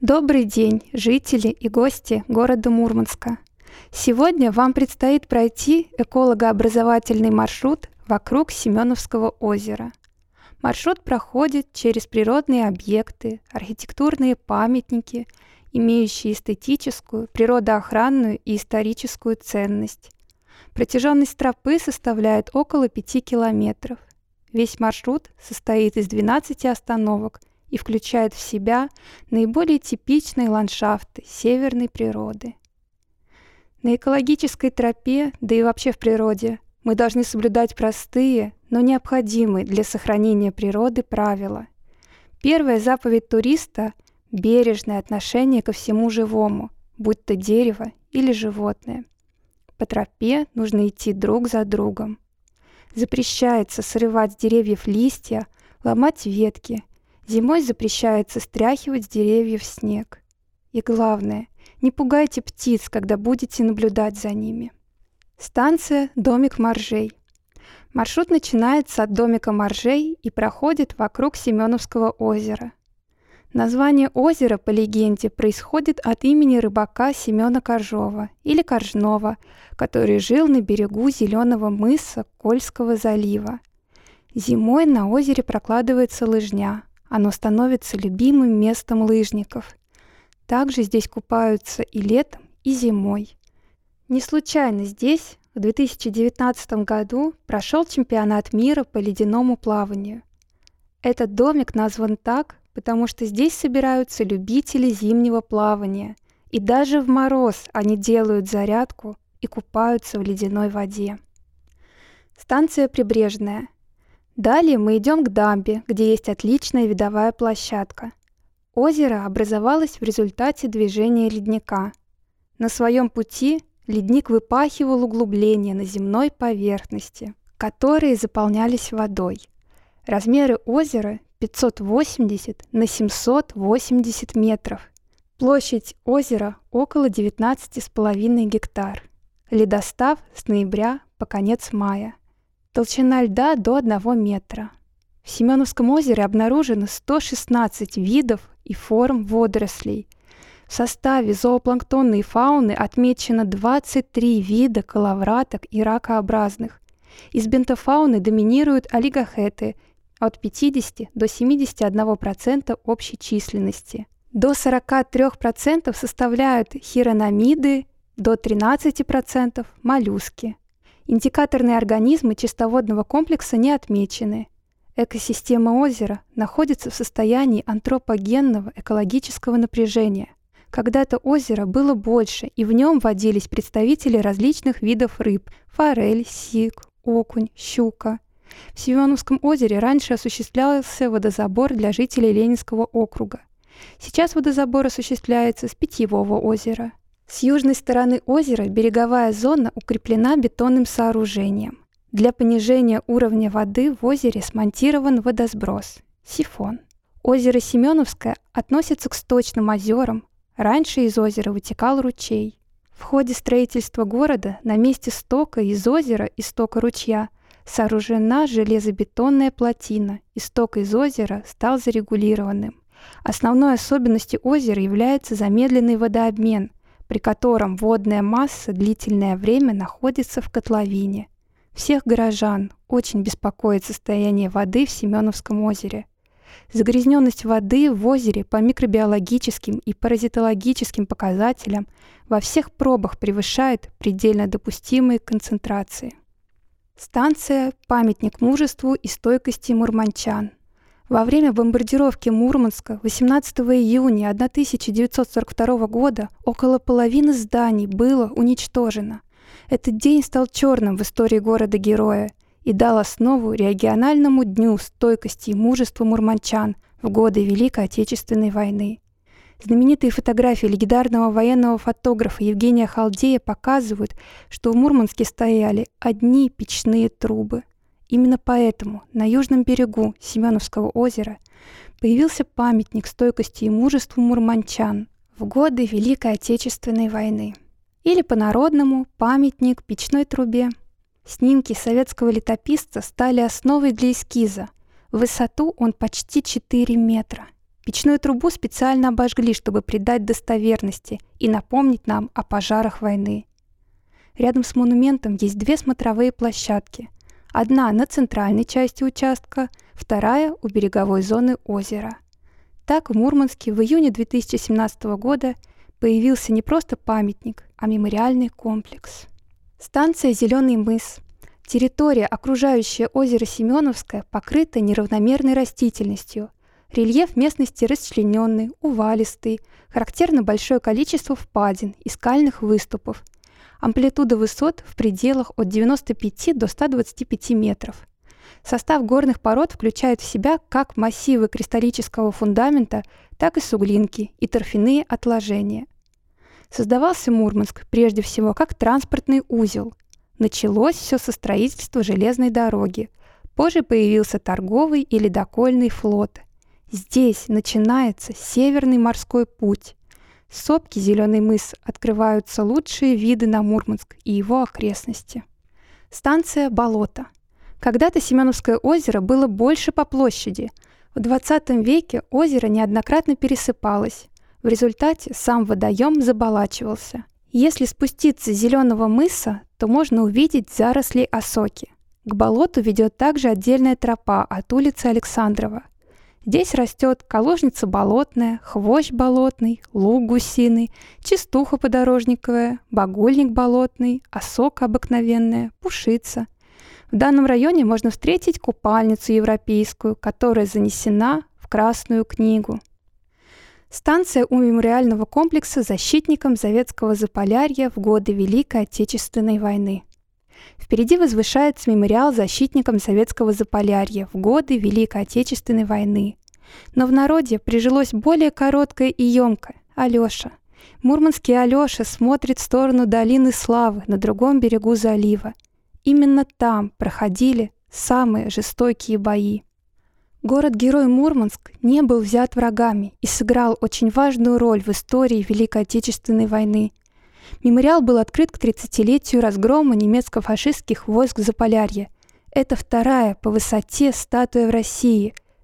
Добрый день, жители и гости города Мурманска. Сегодня вам предстоит пройти экологообразовательный маршрут вокруг Семеновского озера. Маршрут проходит через природные объекты, архитектурные памятники, имеющие эстетическую, природоохранную и историческую ценность. Протяженность тропы составляет около 5 километров. Весь маршрут состоит из 12 остановок и включает в себя наиболее типичные ландшафты северной природы. На экологической тропе, да и вообще в природе, мы должны соблюдать простые, но необходимые для сохранения природы правила. Первая заповедь туриста – бережное отношение ко всему живому, будь то дерево или животное. По тропе нужно идти друг за другом. Запрещается срывать с деревьев листья, ломать ветки. Зимой запрещается стряхивать с деревьев снег. И главное, не пугайте птиц, когда будете наблюдать за ними. Станция «Домик моржей». Маршрут начинается от домика моржей и проходит вокруг Семеновского озера. Название озера, по легенде, происходит от имени рыбака Семена Коржова или Коржнова, который жил на берегу зеленого мыса Кольского залива. Зимой на озере прокладывается лыжня. Оно становится любимым местом лыжников. Также здесь купаются и летом, и зимой. Не случайно здесь в 2019 году прошел чемпионат мира по ледяному плаванию. Этот домик назван так, потому что здесь собираются любители зимнего плавания, и даже в мороз они делают зарядку и купаются в ледяной воде. Станция Прибрежная. Далее мы идем к дамбе, где есть отличная видовая площадка. Озеро образовалось в результате движения ледника. На своем пути ледник выпахивал углубления на земной поверхности, которые заполнялись водой. Размеры озера 580 на 780 метров. Площадь озера около 19,5 гектар. Ледостав с ноября по конец мая. Толщина льда до 1 метра. В Семеновском озере обнаружено 116 видов и форм водорослей. В составе зоопланктонной фауны отмечено 23 вида коловраток и ракообразных. Из бентофауны доминируют олигохеты от 50 до 71% общей численности. До 43% составляют хирономиды, до 13% моллюски. Индикаторные организмы чистоводного комплекса не отмечены. Экосистема озера находится в состоянии антропогенного экологического напряжения. Когда-то озеро было больше, и в нем водились представители различных видов рыб – форель, сик, окунь, щука. В Семеновском озере раньше осуществлялся водозабор для жителей Ленинского округа. Сейчас водозабор осуществляется с питьевого озера. С южной стороны озера береговая зона укреплена бетонным сооружением. Для понижения уровня воды в озере смонтирован водосброс – сифон. Озеро Семеновское относится к сточным озерам. Раньше из озера вытекал ручей. В ходе строительства города на месте стока из озера и стока ручья сооружена железобетонная плотина, и сток из озера стал зарегулированным. Основной особенностью озера является замедленный водообмен, при котором водная масса длительное время находится в котловине. Всех горожан очень беспокоит состояние воды в Семеновском озере. Загрязненность воды в озере по микробиологическим и паразитологическим показателям во всех пробах превышает предельно допустимые концентрации. Станция «Памятник мужеству и стойкости мурманчан». Во время бомбардировки Мурманска 18 июня 1942 года около половины зданий было уничтожено. Этот день стал черным в истории города-героя и дал основу региональному дню стойкости и мужества мурманчан в годы Великой Отечественной войны. Знаменитые фотографии легендарного военного фотографа Евгения Халдея показывают, что в Мурманске стояли одни печные трубы. Именно поэтому на южном берегу Семеновского озера появился памятник стойкости и мужеству мурманчан в годы Великой Отечественной войны. Или по-народному памятник печной трубе. Снимки советского летописца стали основой для эскиза. В высоту он почти 4 метра. Печную трубу специально обожгли, чтобы придать достоверности и напомнить нам о пожарах войны. Рядом с монументом есть 2 смотровые площадки. Одна на центральной части участка, вторая у береговой зоны озера. Так в Мурманске в июне 2017 года появился не просто памятник, а мемориальный комплекс. Станция «Зеленый мыс». Территория, окружающая озеро Семеновское, покрыта неравномерной растительностью. Рельеф местности расчлененный, увалистый, характерно большое количество впадин и скальных выступов. Амплитуда высот в пределах от 95 до 125 метров. Состав горных пород включает в себя как массивы кристаллического фундамента, так и суглинки и торфяные отложения. Создавался Мурманск прежде всего как транспортный узел. Началось все со строительства железной дороги. Позже появился торговый и ледокольный флот. Здесь начинается Северный морской путь. С сопки «Зеленый мыс» открываются лучшие виды на Мурманск и его окрестности. Станция «Болото». Когда-то Семеновское озеро было больше по площади. В 20 веке озеро неоднократно пересыпалось. В результате сам водоем заболачивался. Если спуститься с Зеленого мыса, то можно увидеть заросли осоки. К болоту ведет также отдельная тропа от улицы Александрова. Здесь растет калужница болотная, хвощ болотный, луг гусиный, частуха подорожниковая, багульник болотный, осока обыкновенная, пушица. В данном районе можно встретить купальницу европейскую, которая занесена в Красную книгу. Станция у мемориального комплекса защитникам Советского Заполярья в годы Великой Отечественной войны. Впереди возвышается мемориал защитникам Советского Заполярья в годы Великой Отечественной войны. Но в народе прижилось более короткое и емкое – Алёша. Мурманский Алёша смотрит в сторону долины Славы на другом берегу залива. Именно там проходили самые жестокие бои. Город-герой Мурманск не был взят врагами и сыграл очень важную роль в истории Великой Отечественной войны. Мемориал был открыт к 30-летию разгрома немецко-фашистских войск Заполярья. Это 2-я по высоте статуя в России –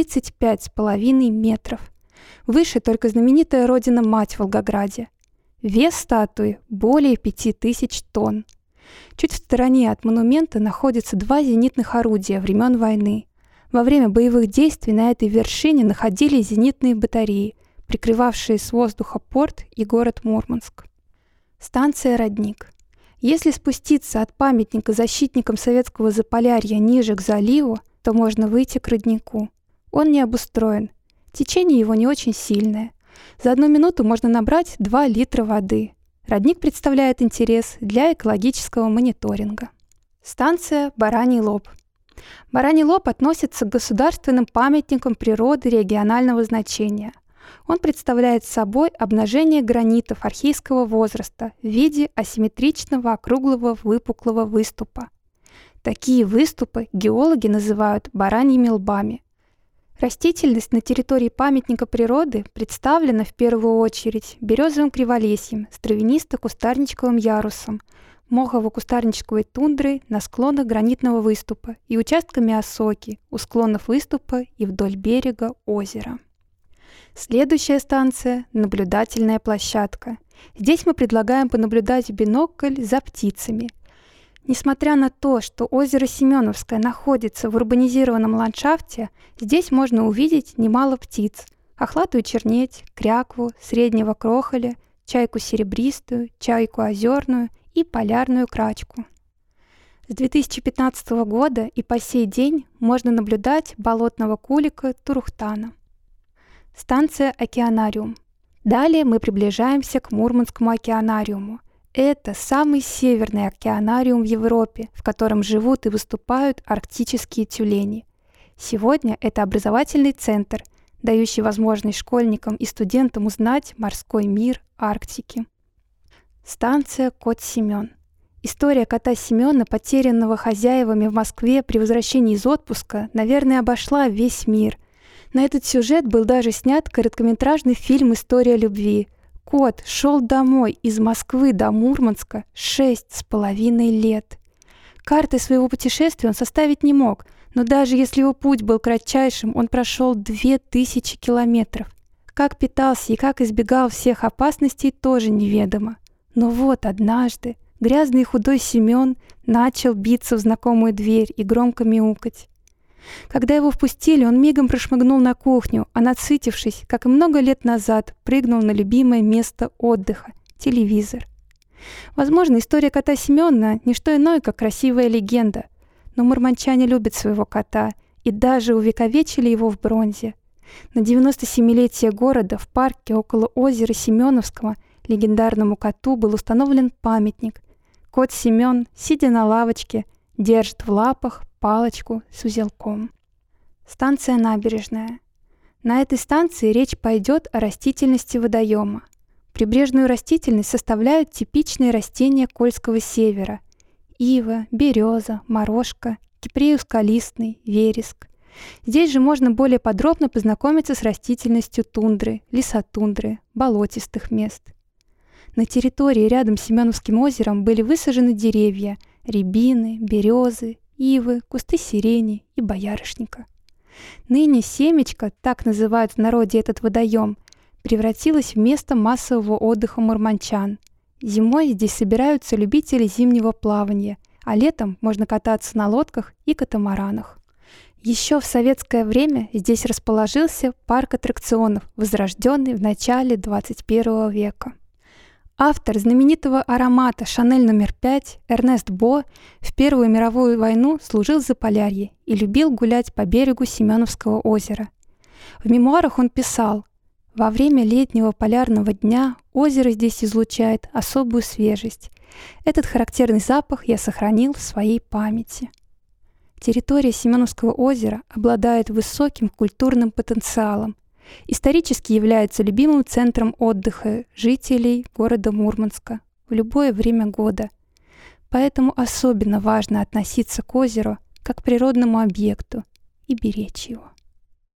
35,5 метров. Выше только знаменитая Родина-Мать в Волгограде. Вес статуи – более 5000 тонн. Чуть в стороне от монумента находятся 2 зенитных орудия времен войны. Во время боевых действий на этой вершине находились зенитные батареи, прикрывавшие с воздуха порт и город Мурманск. Станция «Родник». Если спуститься от памятника защитникам Советского Заполярья ниже к заливу, то можно выйти к роднику. Он не обустроен. Течение его не очень сильное. За 1 минуту можно набрать 2 литра воды. Родник представляет интерес для экологического мониторинга. Станция «Бараний лоб». Бараний лоб относится к государственным памятникам природы регионального значения. Он представляет собой обнажение гранитов архейского возраста в виде асимметричного округлого выпуклого выступа. Такие выступы геологи называют бараньими лбами. Растительность на территории памятника природы представлена в первую очередь березовым криволесьем с травянисто-кустарничковым ярусом, мохово-кустарничковой тундрой на склонах гранитного выступа и участками осоки у склонов выступа и вдоль берега озера. Следующая станция – наблюдательная площадка. Здесь мы предлагаем понаблюдать в бинокль за птицами. Несмотря на то, что озеро Семеновское находится в урбанизированном ландшафте, здесь можно увидеть немало птиц – хохлатую чернеть, крякву, среднего крохоля, чайку серебристую, чайку озерную и полярную крачку. С 2015 года и по сей день можно наблюдать болотного кулика Турухтана. Станция «Океанариум». Далее мы приближаемся к Мурманскому океанариуму. Это самый северный океанариум в Европе, в котором живут и выступают арктические тюлени. Сегодня это образовательный центр, дающий возможность школьникам и студентам узнать морской мир Арктики. Станция «Кот Семен». История кота Семена, потерянного хозяевами в Москве при возвращении из отпуска, наверное, обошла весь мир. На этот сюжет был даже снят короткометражный фильм «История любви». Кот шел домой из Москвы до Мурманска 6,5 лет. Карты своего путешествия он составить не мог, Но даже если его путь был кратчайшим, он прошел 2000 километров. Как питался и как избегал всех опасностей, тоже неведомо. Но вот однажды грязный и худой Семен начал биться в знакомую дверь и громко мяукать. Когда его впустили, он мигом прошмыгнул на кухню, а насытившись, как и много лет назад, прыгнул на любимое место отдыха — телевизор. Возможно, история кота Семена — не что иное, как красивая легенда, но мурманчане любят своего кота и даже увековечили его в бронзе. На 97-летие города в парке около озера Семеновского легендарному коту был установлен памятник. Кот Семен, сидя на лавочке, держит в лапах палочку с узелком. Станция Набережная. На этой станции речь пойдет о растительности водоема. Прибрежную растительность составляют типичные растения Кольского севера: ива, береза, морожка, кипреус скалистный, вереск. Здесь же можно более подробно познакомиться с растительностью тундры, лесотундры, болотистых мест. На территории рядом с Семеновским озером были высажены деревья — рябины, березы, ивы, кусты сирени и боярышника. Ныне Семечко, так называют в народе этот водоем, превратилось в место массового отдыха мурманчан. Зимой здесь собираются любители зимнего плавания, а летом можно кататься на лодках и катамаранах. Еще в советское время здесь расположился парк аттракционов, возрожденный в начале 21 века. Автор знаменитого аромата «Шанель номер 5» Эрнест Бо в Первую мировую войну служил в Заполярье и любил гулять по берегу Семеновского озера. В мемуарах он писал: «Во время летнего полярного дня озеро здесь излучает особую свежесть. Этот характерный запах я сохранил в своей памяти». Территория Семеновского озера обладает высоким культурным потенциалом. Исторически является любимым центром отдыха жителей города Мурманска в любое время года. Поэтому особенно важно относиться к озеру как к природному объекту и беречь его.